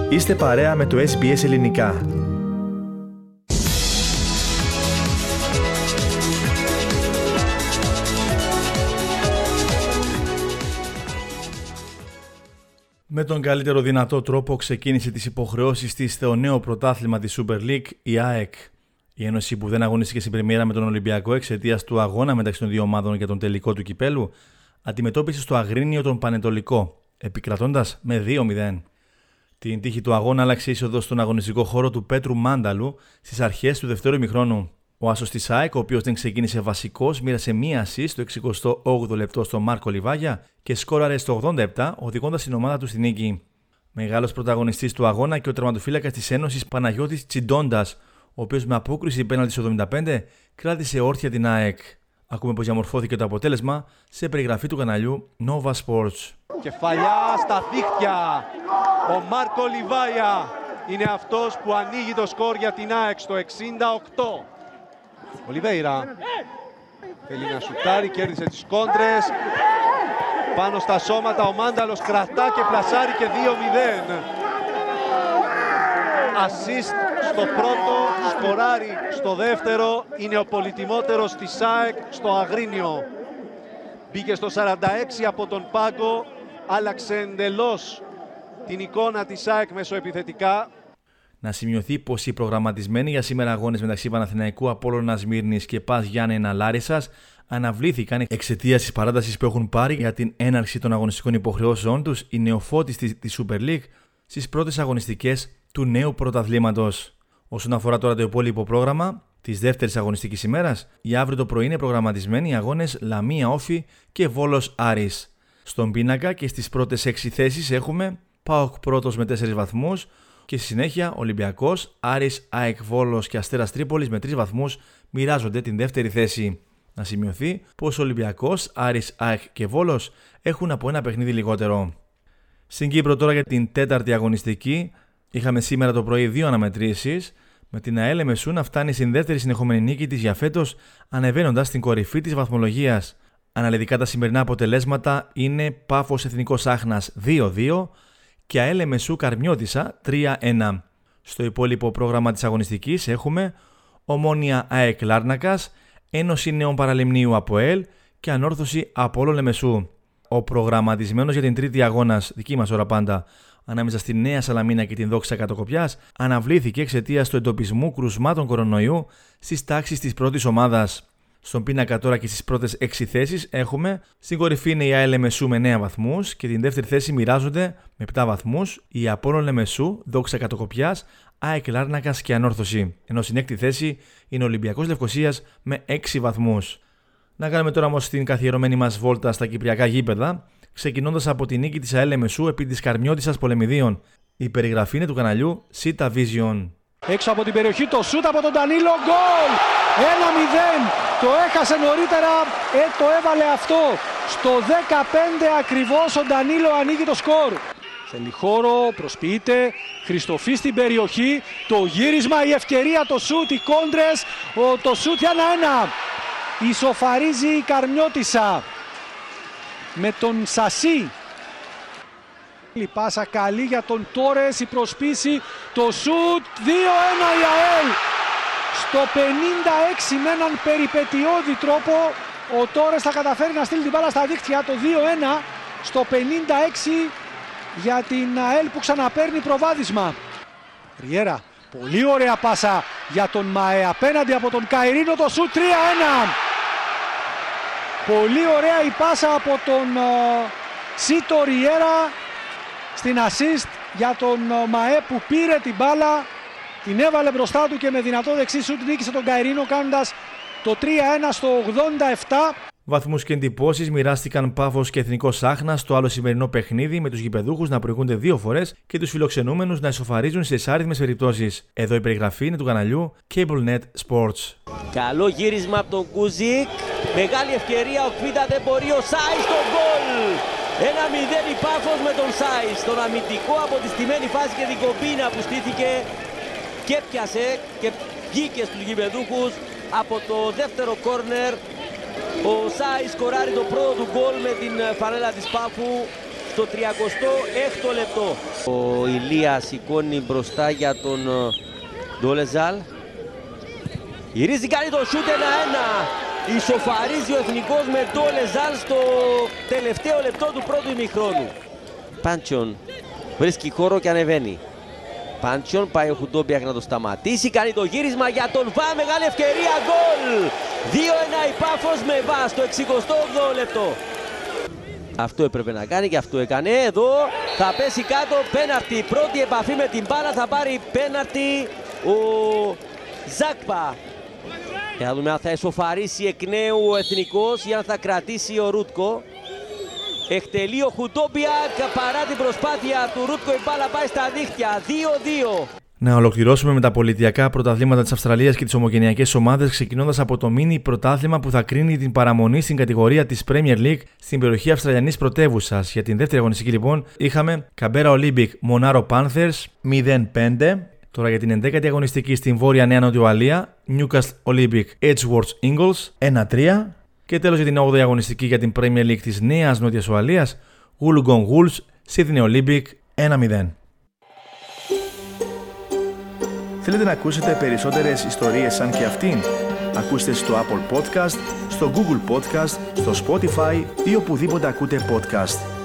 Είστε παρέα με το SBS Ελληνικά. Με τον καλύτερο δυνατό τρόπο ξεκίνησε τις υποχρεώσεις της στο νέο πρωτάθλημα της Super League, η ΑΕΚ. Η ένωση που δεν αγωνίστηκε στην πρεμιέρα με τον Ολυμπιακό εξαιτίας του αγώνα μεταξύ των δύο ομάδων για τον τελικό του κυπέλου, αντιμετώπισε στο Αγρίνιο τον Πανετολικό, επικρατώντας με 2-0. Την τύχη του αγώνα άλλαξε η είσοδος στον αγωνιστικό χώρο του Πέτρου Μάνταλου στις αρχές του δεύτερου ημιχρόνου. Ο άσος της ΑΕΚ, ο οποίος δεν ξεκίνησε βασικός, μοίρασε μία assist στο 68ο λεπτό στον Μάρκο Λιβάγια και σκόραρε στο 87, οδηγώντας την ομάδα του στη νίκη. Μεγάλος πρωταγωνιστής του αγώνα και ο τερματοφύλακας της Ένωσης Παναγιώτης Τσιντόντας, ο οποίος με απόκριση πέναλτι στο 75 κράτησε όρθια την ΑΕΚ. Ακούμε πως διαμορφώθηκε το αποτέλεσμα σε περιγραφή του καναλιού Nova Sports. Κεφαλιά στα δίχτυα. Ο Μάρκο Λιβάγια είναι αυτός που ανοίγει το σκορ για την ΑΕΚ στο 68. Ο Λιβέιρα θέλει να σουτάρει, κέρδισε τις κόντρες. Πάνω στα σώματα ο Μάνταλος κρατά και πλασάρει και 2-0. Ασίστ στο πρώτο, σκοράρει στο δεύτερο. Είναι ο πολυτιμότερος της ΑΕΚ στο Αγρίνιο. Μπήκε στο 46 από τον πάγκο, άλλαξε εντελώς την εικόνα της ΑΕΚ μεσοεπιθετικά. Να σημειωθεί πως οι προγραμματισμένοι για σήμερα αγώνες μεταξύ Παναθηναϊκού, Απόλλωνα Σμύρνης και ΠΑΣ Γιάννενα Λάρισσας αναβλήθηκαν εξαιτίας της παράτασης που έχουν πάρει για την έναρξη των αγωνιστικών υποχρεώσεών τους οι νεοφώτιστοι της Super League στις πρώτες αγωνιστικές του νέου πρωταθλήματος. Όσον αφορά τώρα το υπόλοιπο πρόγραμμα της δεύτερης αγωνιστικής ημέρας, για αύριο το πρωί είναι προγραμματισμένοι οι αγώνες Λαμία Όφη και Βόλος Άρης. Στον πίνακα και στις πρώτες 6 θέσεις έχουμε ΠΑΟΚ πρώτος με 4 βαθμούς και στη συνέχεια Ολυμπιακός, Άρης, ΑΕΚ, Βόλος και Αστέρας Τρίπολης με 3 βαθμούς μοιράζονται την δεύτερη θέση. Να σημειωθεί πως Ολυμπιακός, Άρης, ΑΕΚ και Βόλος έχουν από ένα παιχνίδι λιγότερο. Στην Κύπρο τώρα για την τέταρτη αγωνιστική είχαμε σήμερα το πρωί 2 αναμετρήσεις, με την ΑΕΛ Μεσού να φτάνει στην δεύτερη συνεχόμενη νίκη της για φέτος, ανεβαίνοντας στην κορυφή της βαθμολογίας. Αναλυτικά τα σημερινά αποτελέσματα είναι Πάφος Εθνικός Άχνας 2-2 και ΑΕΛ Μεσού Καρμιώτισσα 3-1. Στο υπόλοιπο πρόγραμμα της αγωνιστικής έχουμε Ομόνια ΑΕΚ Λάρνακας, Ένωση Νέων Παραλιμνίου ΑΠΟΕΛ και Ανόρθωση Απόλλων Λεμεσού. Ο προγραμματισμένος για την τρίτη αγώνας, δική μας ώρα πάντα, ανάμεσα στη Νέα Σαλαμίνα και την Δόξα Κατοκοπιάς, αναβλήθηκε εξαιτίας του εντοπισμού κρουσμάτων κορονοϊού στις τάξεις της πρώτης ομάδας. Στον πίνακα τώρα και στις πρώτες 6 θέσεις έχουμε, στην κορυφή είναι η ΑΕΛ Μεσού με 9 βαθμούς και την δεύτερη θέση μοιράζονται με 7 βαθμούς η Απόλλων Λεμεσού, Δόξα Κατοκοπιάς, ΑΕΚ Λάρνακας και Ανόρθωση, ενώ στην έκτη θέση είναι ο Ολυμπιακός Λευκωσίας με 6 βαθμούς. Να κάνουμε τώρα όμως την καθιερωμένη μας βόλτα στα κυπριακά γήπεδα, ξεκινώντας από τη νίκη της ΑΕΛ Μεσού επί της Καρμιώτισσας Πολεμιδίων. Η περιγραφή είναι του καναλιού Sita Vision. Έξω από την περιοχή το σούτ από τον Ντανίλο, γκολ! 1-0, το έχασε νωρίτερα, το έβαλε αυτό. Στο 15 ακριβώς ο Ντανίλο ανοίγει το σκορ. Θέλει χώρο, προσποιείται, Χριστοφή στην περιοχή, το γύρισμα, η ευκαιρία, το σούτ, οι κόντρες, το σούτ 1-1. Ισοφαρίζει η Καρμιώτισσα με τον Σασί. Η πάσα καλή για τον Τόρες, η προσπίση, το σούτ, 2-1 η ΑΕΛ. Στο 56 με έναν περιπετειώδη τρόπο ο Τόρες θα καταφέρει να στείλει την μπάλα στα δίχτυα, το 2-1 στο 56 για την ΑΕΛ που ξαναπαίρνει προβάδισμα. Ριέρα, πολύ ωραία πάσα για τον ΜΑΕ απέναντι από τον Καϊρίνο, το σούτ 3-1. Πολύ ωραία η πάσα από τον Σίτο Ριέρα στην assist για τον ΜΑΕ που πήρε την μπάλα, την έβαλε μπροστά του και με δυνατό δεξί σούτ νίκησε τον Καϊρίνο κάνοντας το 3-1 στο 87. Βαθμούς και εντυπώσεις μοιράστηκαν Πάφος και Εθνικός Άχνας στο άλλο σημερινό παιχνίδι, με τους γηπεδούχους να προηγούνται 2 φορές και τους φιλοξενούμενους να ισοφαρίζουν σε άριθμες περιπτώσεις. Εδώ η περιγραφή είναι του καναλιού CableNet Sports. Καλό γύρισμα από τον Κούζικ. Μεγάλη ευκαιρία, ο Κβίτα δεν μπορεί, ο Σάις στο γκολ. 1-0 η Πάφος με τον Σάις. Τον αμυντικό από τη στημένη φάση και την κομπίνα που στήθηκε και πιάσε και βγήκε στους γηπεδούχους από το δεύτερο κόρνερ. Ο Σάις σκοράρει το πρώτο του γκολ με την φανέλα της Πάφου στο 36ο λεπτό. Ο Ηλίας σηκώνει μπροστά για τον Ντόλεζαλ. Γυρίζει, κάνει το σούτ 1-1. Ισοφαρίζει ο Εθνικός με Ντόλεζαλ στο τελευταίο λεπτό του πρώτου ημιχρόνου. Πάντσιον βρίσκει χώρο και ανεβαίνει. Πάντσιον, πάει ο Χουντόμπιακ να το σταματήσει, κάνει το γύρισμα για τον Βα, μεγάλη ευκαιρία, γκολ! 2-1 η Πάφος με Βα στο 68ο λεπτό. Αυτό έπρεπε να κάνει και αυτό έκανε. Εδώ θα πέσει κάτω, πέναρτη, πρώτη επαφή με την μπάλα, θα πάρει πέναρτη ο Ζάκπα. Για να δούμε αν θα εσωφαρίσει εκ νέου ο Εθνικός ή αν θα κρατήσει ο Ρούτκο. Εκτελεί ο Χουντόμπιακ, παρά την προσπάθεια του Ρούτκο, η μπάλα πάει στα δίχτυα, 2-2. Να ολοκληρώσουμε με τα πολιτιακά πρωταθλήματα της Αυστραλίας και τις ομογενειακές ομάδες, ξεκινώντας από το μίνι πρωτάθλημα που θα κρίνει την παραμονή στην κατηγορία της Premier League στην περιοχή Αυστραλιανής πρωτεύουσας. Για την δεύτερη αγωνιστική λοιπόν είχαμε Καμπέρα Olympic Monaro Panthers 0-5. Τώρα για την 11η αγωνιστική στην Βόρεια Νέα Νότιο Ουαλία, Newcastle Olympic Edgeworth Ingles 1-3. Και τέλος για την 8η αγωνιστική για την Premier League της Νέας Νότιας Ουαλίας, Wollongong Wolves Sydney Olympic 1-0. Θέλετε να ακούσετε περισσότερες ιστορίες σαν και αυτήν? Ακούστε στο Apple Podcast, στο Google Podcast, στο Spotify ή οπουδήποτε ακούτε podcast.